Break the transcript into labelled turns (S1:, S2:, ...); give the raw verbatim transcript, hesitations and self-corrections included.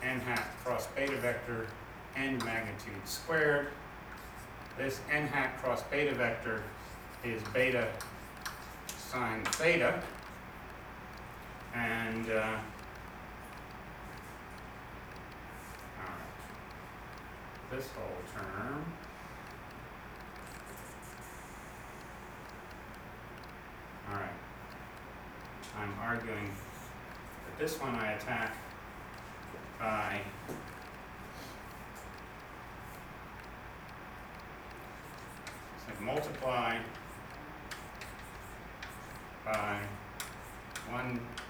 S1: n hat cross beta vector n magnitude squared. This n hat cross beta vector is beta sine theta, and uh, all right, this whole term all right, I'm arguing that this one I attack by so multiply by one